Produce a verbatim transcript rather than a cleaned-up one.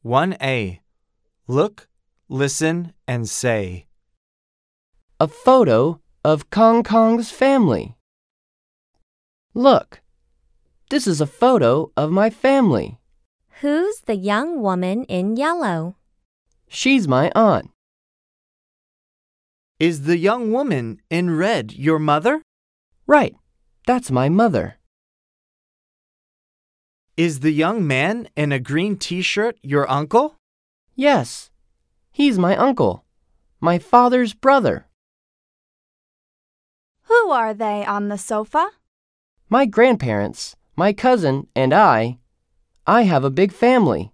one A. Look, listen, and say. A photo of Kong Kong's family. Look, this is a photo of my family. Who's the young woman in yellow? She's my aunt. Is the young woman in red your mother? Right, that's my mother. Is the young man in a green t-shirt your uncle? Yes, he's my uncle, my father's brother. Who are they on the sofa? My grandparents, my cousin, and I. I have a big family.